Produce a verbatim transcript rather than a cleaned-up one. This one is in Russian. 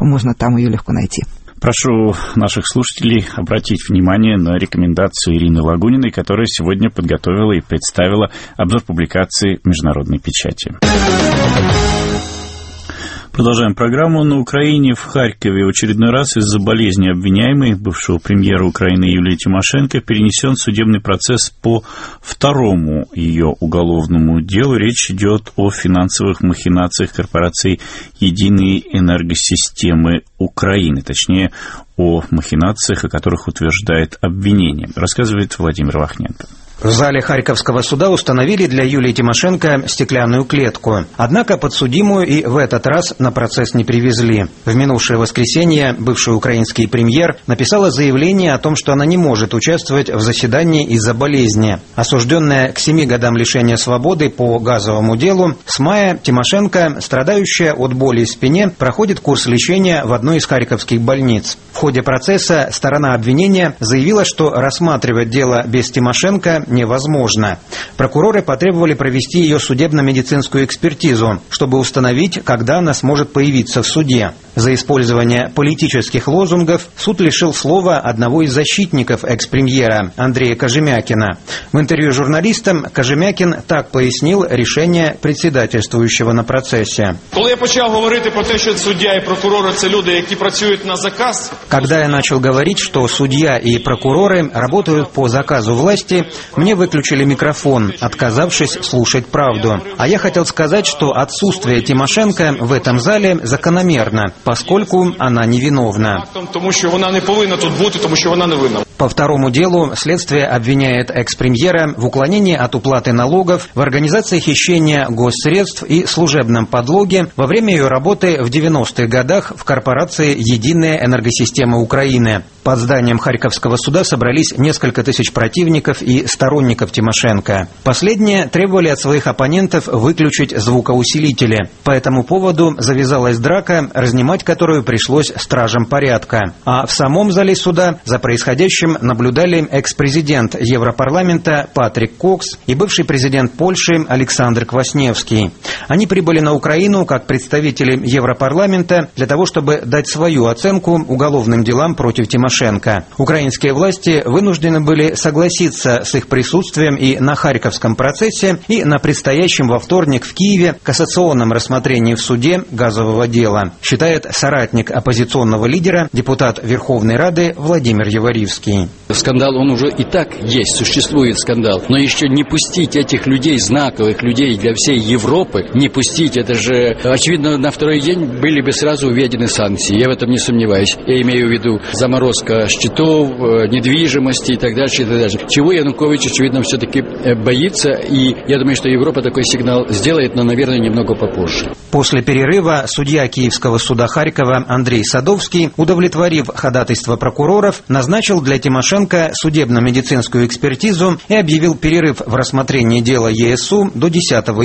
можно там ее легко найти. Прошу наших слушателей обратить внимание на рекомендацию Ирины Лагуниной, которая сегодня подготовила и представила обзор публикации в международной печати. Продолжаем программу. На Украине, в Харькове, в очередной раз из-за болезни обвиняемой бывшего премьера Украины Юлии Тимошенко перенесен судебный процесс по второму ее уголовному делу. Речь идет о финансовых махинациях корпорации «Единые энергосистемы Украины», точнее, о махинациях, о которых утверждает обвинение. Рассказывает Владимир Вахненко. В зале Харьковского суда установили для Юлии Тимошенко стеклянную клетку. Однако подсудимую и в этот раз на процесс не привезли. В минувшее воскресенье бывший украинский премьер написала заявление о том, что она не может участвовать в заседании из-за болезни. Осужденная к семи годам лишения свободы по газовому делу, с мая Тимошенко, страдающая от боли в спине, проходит курс лечения в одной из харьковских больниц. В ходе процесса сторона обвинения заявила, что рассматривать дело без Тимошенко невозможно. Прокуроры потребовали провести ее судебно-медицинскую экспертизу, чтобы установить, когда она сможет появиться в суде. За использование политических лозунгов суд лишил слова одного из защитников экс-премьера Андрея Кожемякина. В интервью журналистам Кожемякин так пояснил решение председательствующего на процессе. Когда я начал говорить про то, что судья и прокуроры – это люди, которые працюют на заказ. Когда я начал говорить, что судья и прокуроры работают по заказу власти, мне выключили микрофон, отказавшись слушать правду. А я хотел сказать, что отсутствие Тимошенко в этом зале закономерно, поскольку она невиновна. Тому що вона не повинна тут бути, тому що вона не винна. По второму делу следствие обвиняет экс-премьера в уклонении от уплаты налогов, в организации хищения госсредств и служебном подлоге во время ее работы в девяностых годах в корпорации «Единая энергосистема Украины». Под зданием Харьковского суда собрались несколько тысяч противников и сторонников Тимошенко. Последние требовали от своих оппонентов выключить звукоусилители. По этому поводу завязалась драка, разнимать которую пришлось стражам порядка. А в самом зале суда за происходящим наблюдали экс-президент Европарламента Патрик Кокс и бывший президент Польши Александр Квасневский. Они прибыли на Украину как представители Европарламента для того, чтобы дать свою оценку уголовным делам против Тимошенко. Украинские власти вынуждены были согласиться с их присутствием и на Харьковском процессе, и на предстоящем во вторник в Киеве кассационном рассмотрении в суде газового дела, считает соратник оппозиционного лидера, депутат Верховной Рады Владимир Яворивский. Скандал, он уже и так есть, существует скандал. Но еще не пустить этих людей, знаковых людей для всей Европы, не пустить, это же, очевидно, на второй день были бы сразу введены санкции. Я в этом не сомневаюсь. Я имею в виду заморозка счетов, недвижимости и так дальше, и так дальше. Чего Янукович, очевидно, все-таки боится. И я думаю, что Европа такой сигнал сделает, но, наверное, немного попозже. После перерыва судья Киевского суда Харькова Андрей Садовский, удовлетворив ходатайство прокуроров, назначил для Тимошенко судебно-медицинскую экспертизу и объявил перерыв в рассмотрении дела ЕСУ до десятого